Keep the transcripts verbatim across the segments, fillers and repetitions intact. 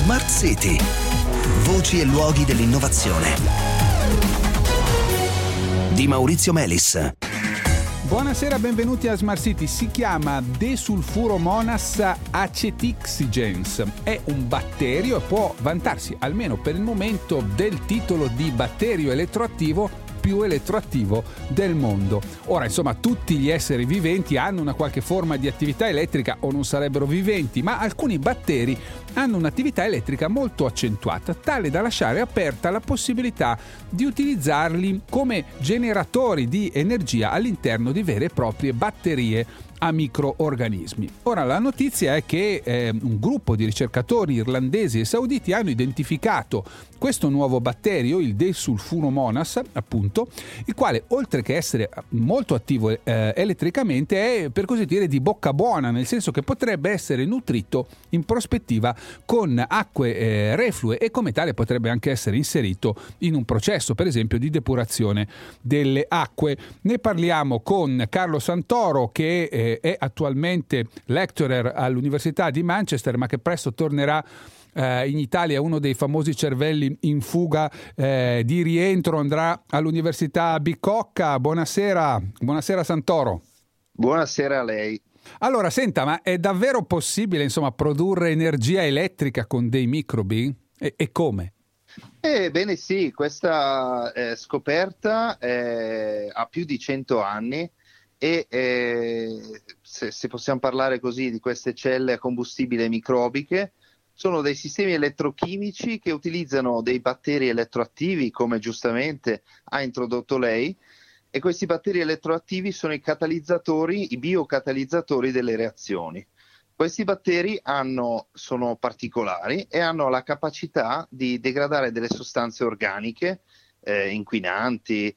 Smart City. Voci e luoghi dell'innovazione. Di Maurizio Melis. Buonasera, benvenuti a Smart City. Si chiama Desulfuromonas acetixigens. È un batterio e può vantarsi, almeno per il momento, del titolo di batterio elettroattivo più elettroattivo del mondo. Ora, insomma, tutti gli esseri viventi hanno una qualche forma di attività elettrica o non sarebbero viventi, ma alcuni batteri hanno un'attività elettrica molto accentuata, tale da lasciare aperta la possibilità di utilizzarli come generatori di energia all'interno di vere e proprie batterie a microorganismi. Ora, la notizia è che eh, un gruppo di ricercatori irlandesi e sauditi hanno identificato questo nuovo batterio, il Desulfuromonas, appunto, il quale, oltre che essere molto attivo eh, elettricamente, è, per così dire, di bocca buona, nel senso che potrebbe essere nutrito in prospettiva con acque eh, reflue e come tale potrebbe anche essere inserito in un processo, per esempio, di depurazione delle acque. Ne parliamo con Carlo Santoro, che eh, è attualmente lecturer all'Università di Manchester, ma che presto tornerà eh, in Italia, uno dei famosi cervelli in fuga eh, di rientro, andrà all'Università Bicocca. Buonasera, buonasera Santoro. Buonasera a lei. Allora, senta, ma è davvero possibile, insomma, produrre energia elettrica con dei microbi? E, e come? Ebbene sì, questa eh, scoperta eh, ha più di cento anni. E eh, se, se possiamo parlare così di queste celle a combustibile microbiche, sono dei sistemi elettrochimici che utilizzano dei batteri elettroattivi, come giustamente ha introdotto lei, e questi batteri elettroattivi sono i catalizzatori, i biocatalizzatori delle reazioni. Questi batteri hanno, sono particolari e hanno la capacità di degradare delle sostanze organiche, eh, inquinanti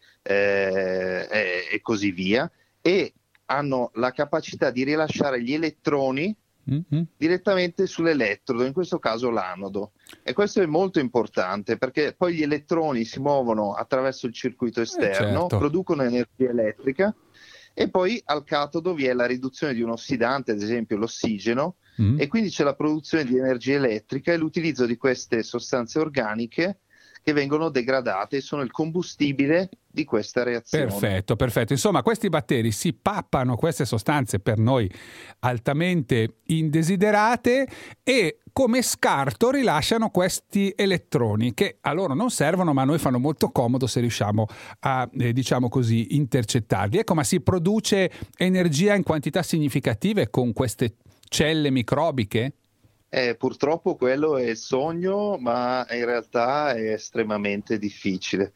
eh, e, e così via, e hanno la capacità di rilasciare gli elettroni mm-hmm. direttamente sull'elettrodo, in questo caso l'anodo. E questo è molto importante perché poi gli elettroni si muovono attraverso il circuito esterno, eh certo. producono energia elettrica e poi al catodo vi è la riduzione di un ossidante, ad esempio l'ossigeno, mm-hmm. e quindi c'è la produzione di energia elettrica e l'utilizzo di queste sostanze organiche che vengono degradate e sono il combustibile di questa reazione. Perfetto, perfetto. Insomma, questi batteri si pappano queste sostanze per noi altamente indesiderate e come scarto rilasciano questi elettroni che a loro non servono, ma a noi fanno molto comodo se riusciamo a, eh, diciamo così, intercettarli. Ecco, ma si produce energia in quantità significative con queste celle microbiche? Eh, purtroppo quello è il sogno, ma in realtà è estremamente difficile.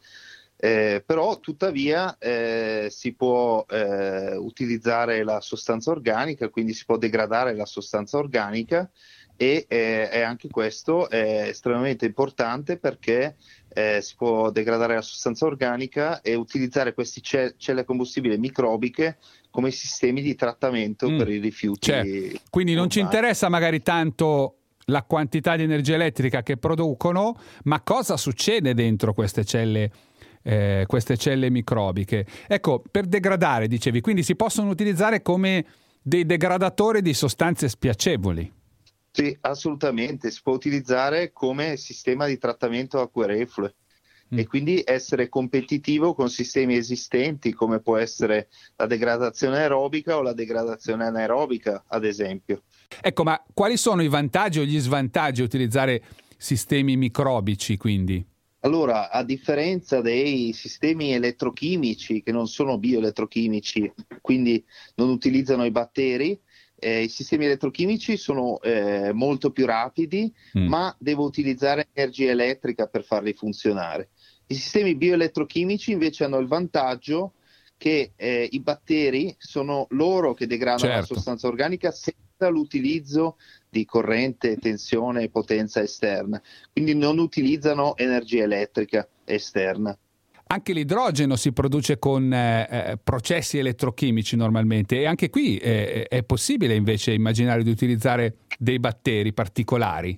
Eh, però tuttavia eh, si può eh, utilizzare la sostanza organica, quindi si può degradare la sostanza organica e eh, è anche questo è estremamente importante perché eh, si può degradare la sostanza organica e utilizzare queste ce- celle a combustibile microbiche come sistemi di trattamento mm. per i rifiuti. Cioè, quindi non ci interessa magari tanto la quantità di energia elettrica che producono, ma cosa succede dentro queste celle, eh, queste celle microbiche. Ecco, per degradare, dicevi, quindi si possono utilizzare come dei degradatori di sostanze spiacevoli. Sì, assolutamente, si può utilizzare come sistema di trattamento acque reflue. Mm. E quindi essere competitivo con sistemi esistenti come può essere la degradazione aerobica o la degradazione anaerobica, ad esempio. Ecco, ma quali sono i vantaggi o gli svantaggi a utilizzare sistemi microbici, quindi? Allora, a differenza dei sistemi elettrochimici che non sono bioelettrochimici, quindi non utilizzano i batteri, eh, i sistemi elettrochimici sono eh, molto più rapidi, mm. ma devo utilizzare energia elettrica per farli funzionare. I sistemi bioelettrochimici invece hanno il vantaggio che eh, i batteri sono loro che degradano certo. la sostanza organica senza l'utilizzo di corrente, tensione e potenza esterna, quindi non utilizzano energia elettrica esterna. Anche l'idrogeno si produce con eh, processi elettrochimici normalmente e anche qui eh, è possibile invece immaginare di utilizzare dei batteri particolari.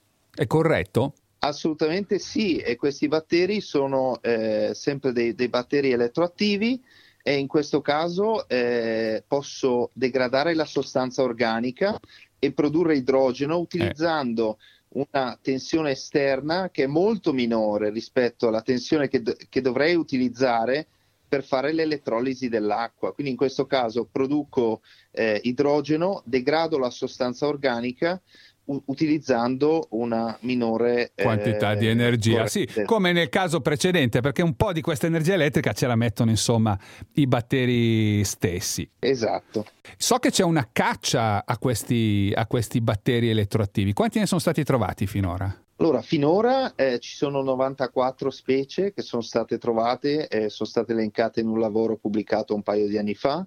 È corretto? Assolutamente sì, e questi batteri sono eh, sempre dei, dei batteri elettroattivi e in questo caso eh, posso degradare la sostanza organica e produrre idrogeno utilizzando una tensione esterna che è molto minore rispetto alla tensione che, do- che dovrei utilizzare per fare l'elettrolisi dell'acqua. Quindi in questo caso produco eh, idrogeno, degrado la sostanza organica u- utilizzando una minore eh, quantità di energia. Sì, come nel caso precedente, perché un po' di questa energia elettrica ce la mettono insomma i batteri stessi. Esatto. So che c'è una caccia a questi, a questi batteri elettroattivi. Quanti ne sono stati trovati finora? Allora, finora eh, ci sono novantaquattro specie che sono state trovate, eh, sono state elencate in un lavoro pubblicato un paio di anni fa,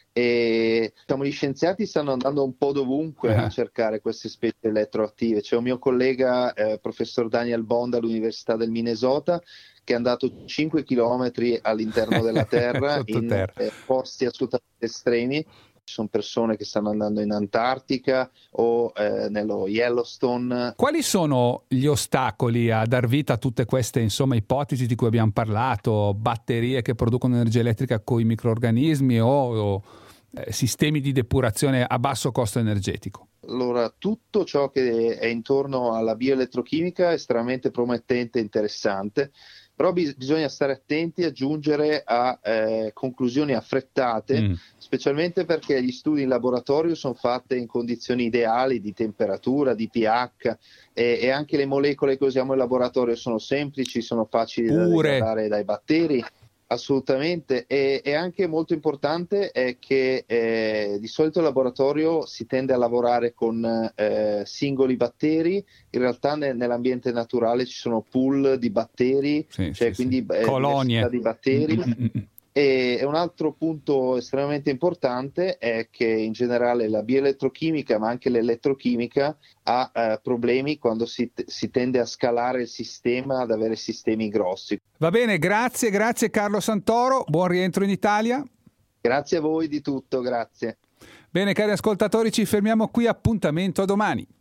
e diciamo, gli scienziati stanno andando un po' dovunque uh-huh. a cercare queste specie elettroattive. C'è un mio collega, eh, professor Daniel Bond all'Università del Minnesota, che è andato cinque chilometri all'interno della Terra in terra. Eh, posti assolutamente estremi. Ci sono persone che stanno andando in Antartica o eh, nello Yellowstone. Quali sono gli ostacoli a dar vita a tutte queste insomma ipotesi di cui abbiamo parlato, batterie che producono energia elettrica con i microrganismi o, o eh, sistemi di depurazione a basso costo energetico? Allora, tutto ciò che è intorno alla bioelettrochimica è estremamente promettente e interessante, però bis- bisogna stare attenti a giungere a eh, conclusioni affrettate, mm. specialmente perché gli studi in laboratorio sono fatti in condizioni ideali di temperatura, di pH, e, e anche le molecole che usiamo in laboratorio sono semplici, sono facili Pure. da degradare dai batteri. Assolutamente, e, e anche molto importante è che eh, di solito il laboratorio si tende a lavorare con eh, singoli batteri, in realtà ne, nell'ambiente naturale ci sono pool di batteri, sì, cioè sì, quindi sì. Eh, colonie di batteri. Mm-hmm. E, e un altro punto estremamente importante è che in generale la bioelettrochimica, ma anche l'elettrochimica, ha eh, problemi quando si, t- si tende a scalare il sistema, ad avere sistemi grossi. Va bene, grazie, grazie Carlo Santoro, buon rientro in Italia. Grazie a voi di tutto, grazie. Bene cari ascoltatori, ci fermiamo qui, appuntamento a domani.